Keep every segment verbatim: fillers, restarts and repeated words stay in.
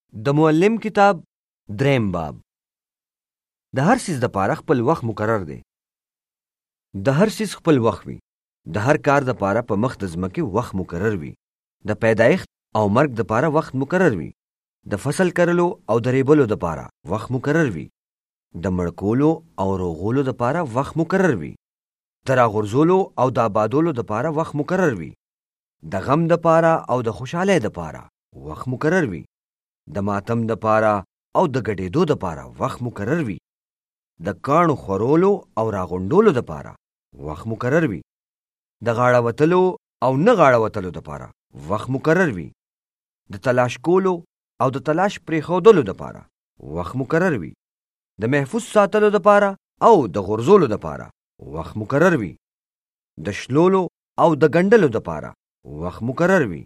د معلم کتاب دریم باب. د هر سیز د پاره خپل وخت مقرر دی. د هر سیز خپل وخت وي. د هر کار د پاره په مخ د ځمکې وخت مقرر وي. د پیدایښت او مرګ د پاره وخت مقرر وي. د فصل کرلو او د ریبلو د پاره وخت مقرر وي. د مړکولو او روغولو د پاره وخت مقرر وي. د راغورځولو او د آبادولو د پاره وخت مقرر وي. د غم د پاره او د خوشحالۍ د پاره وخت مقرر وي. د ماتم د پاره او د ګډېدو د پاره وخت مقرر وي. د کاڼو خورولو او راغونډولو د پاره وخت مقرر وي. د غاړه وتلو او نه غاړه وتلو د پاره وخت مقرر وي. د تلاش کولو او د تلاش پرېښودلو د پاره وخت مقرر وي. د محفوظ ساتلو د پاره او د غورځولو د پاره وخت مقرر وي. د شلولو او د ګنډلو د پاره وخت مقرر وي.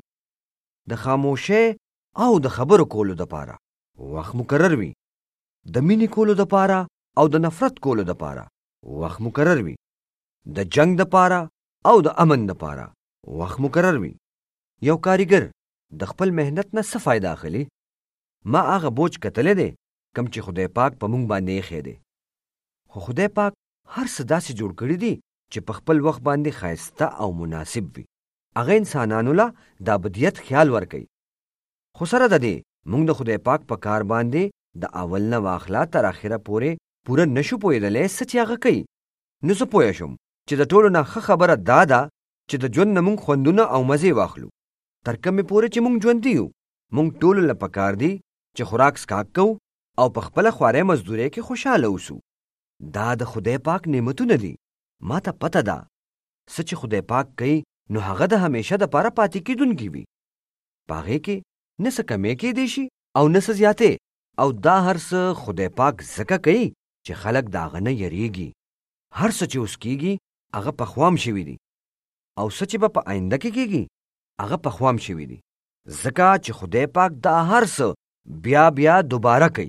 د خاموشۍ او د خبرو کولو د پاره وخت مقرر وي. د مینې کولو د پاره او د نفرت کولو د پاره وخت مقرر وي. د جنگ د پاره او د امن د پاره وخت مقرر وي. یو کاریګر د خپل مهنت نه څه فایده اخلي؟ ما هغه بوج کتلی دی کم چې خدای پاک په مونږ باندې ایښی دی. خو خدای پاک هر څه داسې جوړ کړي دي چې په خپل وخت باندې ښایسته او مناسب وي. هغه انسانانو له د ابدیت خیال ورکوي. خو سره د دې مونږ د خدای پاک په کار باندې د اول نه واخلا تر اخره پورې پوره نشو پوهېدلی څه چې هغه کوي. نو زه پوه شوم چې د ټولو نه ښه خبره دا ده چې د ژوند نه مونږ خوندونه او مزې واخلو. تر کومې پورې چې مونږ ژوندي یو مونږ ټولو له پکار دي چې خوراک سکاک کوو او په خپله خوارۍ مزدورۍ کې خوشحاله اوسو. دا د خدای پاک نعمتونه دي. ما ته پته ده څه چې خدای پاک کوي نو هغه د همیشه دپاره پاتې کېدونکي وي. په هغې کې نه څه کمی کېدی شي او نه څه زیاتې. او دا هر څه خدای پاک ځکه کوي چې خلک د هغه نه یریږي. هر څه چې اوس کېږي هغه پخوام شوي دي او څه چې به په آینده کې کېږي هغه پخوام شوي دي. ځکه چې خدای پاک دا هر څه بیا بیا دوباره کوي.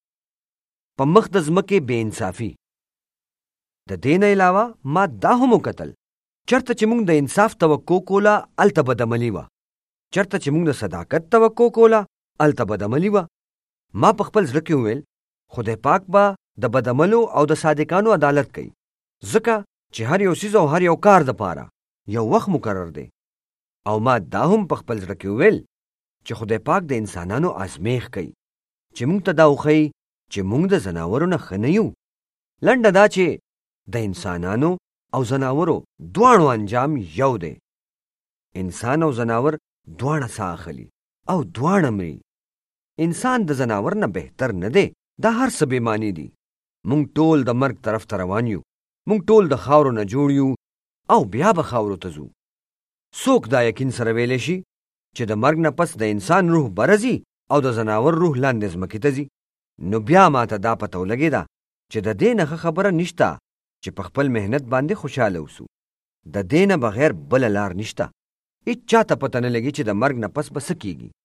په مخ د ځمکې بې انصافي. د دې نه علاوه ما دا هم وکتل چېرته چې موږ د انصاف توقع کوله هلته بدعملي وه. چېرته چې موږ د صداقت توقع کوله هلته بدعملي وه. ما په خپل زړه کې وویل خدای پاک به د بدعملو او د صادقانو عدالت کوي. ځکه چې هر یو څیز او هر یو کار دپاره یو وخت مقرر دی. او ما دا هم په خپل زړه کې وویل چې خدای پاک د انسانانو ازمیښت کوي چې موږ ته دا وښیي چې موږ د ځناورو نه ښه نه یو. لنډه دا چې د انسانانو او ځناورو دواړو انجام یو دی. انسان او ځناور دواړه ساه اخلي او دواړه مري. انسان د ځناور نه بهتر نه دی. دا هر څه بې معنی دي. موږ ټول د مرګ طرف ته روان یو. موږ ټول د خاورو نه جوړ یو او بیا به خاورو ته ځو. څوک دا یقین سره ویلی شي چې د مرګ نه پس د انسان روح بره ځي او د ځناور روح لاندې ځمکې ته ځي؟ نو بیا ماته دا پته ولګېده چې د دې نه ښه خبره نشته چې په خپل مهنت باندې خوشحاله اوسو. د دې نه بغیر بله لار نشته. هېچ چاته پته نه لګي چې د مرګ نه پس به څه کېږي.